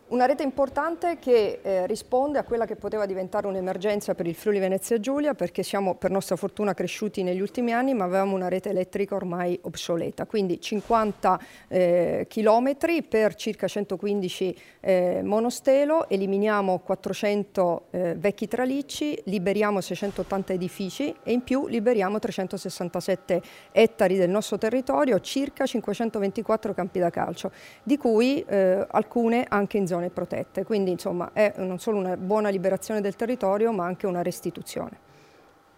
Una rete importante che risponde a quella che poteva diventare un'emergenza per il Friuli Venezia Giulia, perché siamo per nostra fortuna cresciuti negli ultimi anni, ma avevamo una rete elettrica ormai obsoleta, quindi 50 chilometri per circa 115 monostelo, eliminiamo 400 vecchi tralicci, liberiamo 680 edifici e in più liberiamo 367 ettari del nostro territorio, circa 524 campi da calcio, di cui alcune anche in zone protette, quindi insomma è non solo una buona liberazione del territorio ma anche una restituzione.